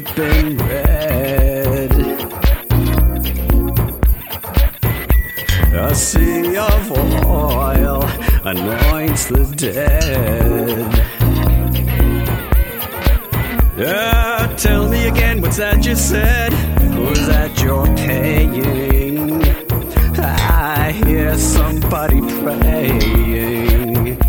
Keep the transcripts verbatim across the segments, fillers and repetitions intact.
dripping red. A sea of oil anoints the dead. Yeah, tell me again, what's that you said? Was that you're paying? I hear somebody praying.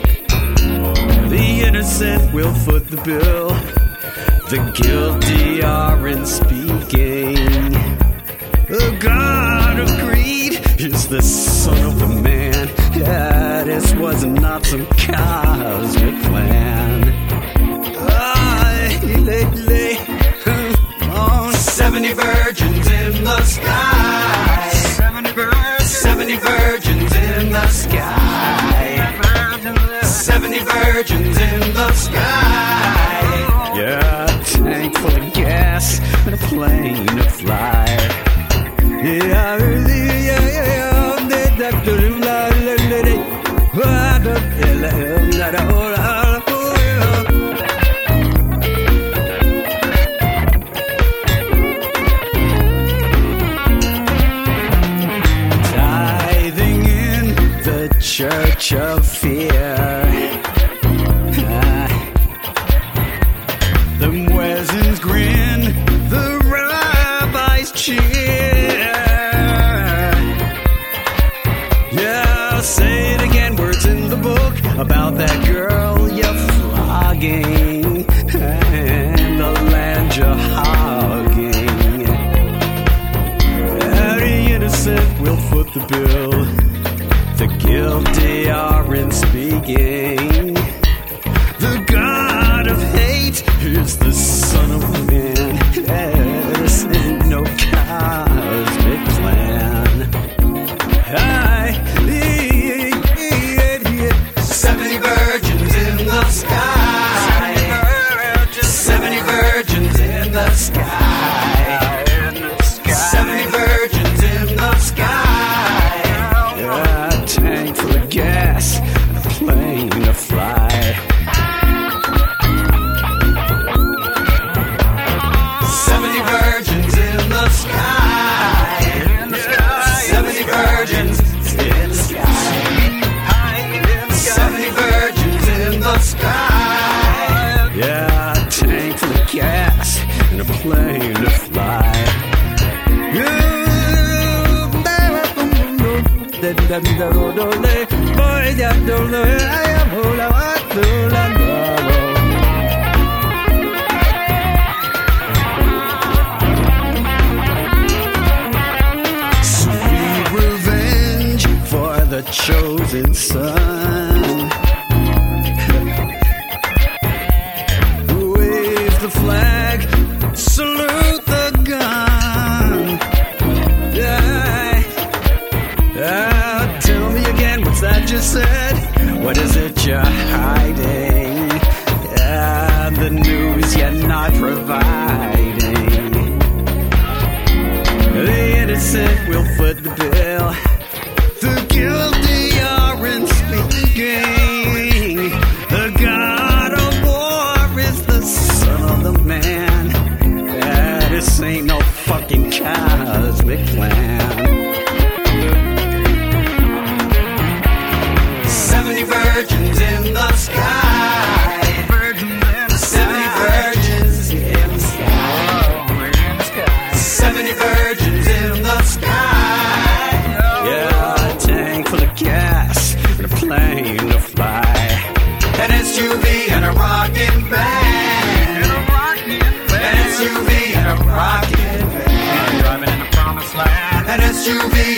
The innocent will foot the bill. The guilty aren't speaking. The God of greed is the son of the man. Yeah, this was not some cosmic plan. Ah, lately, on seventy virgins in the sky. Seventy virgins, seventy virgins in the sky. Seventy virgins in the sky. Yeah, a tank full of gas and a plane to fly. Yeah, really, yeah, yeah, yeah. Tithing in the church of fear. Ah. The Muezzins grin, the rabbis cheer. Yeah, say it again, words in the book about that girl you're flogging and the land you're hogging. Very innocent will foot the bill. The guilty aren't speaking. The God of hate is the son of man. This ain't no cosmic plan. I, seventy virgins in the sky. Seventy virgins in the sky. Seventy virgins in the sky. Yeah, a tank full of gas and a plane to fly. Seventy virgins in the sky. Seventy virgins in the sky. Seventy virgins in the sky. Yeah, a tank full of gas and a plane to fly. Sweet revenge for the chosen son. Wave the flag, salute the gun. Yeah. Yeah, tell me again, what's that you said? What is it you're hiding? Yeah, the news you're not providing. The innocent will foot the bill. The guilty aren't speaking. The God of war is the son of the man. Yeah, this ain't no fucking cosmic plan. Seventy virgins in the sky. Seventy virgins in the sky. Seventy virgins in the sky. Yeah, a tank full of gas and a plane to fly. An S U V and a rocket van. An S U V and a rocket van. Driving in the promised land. An S U V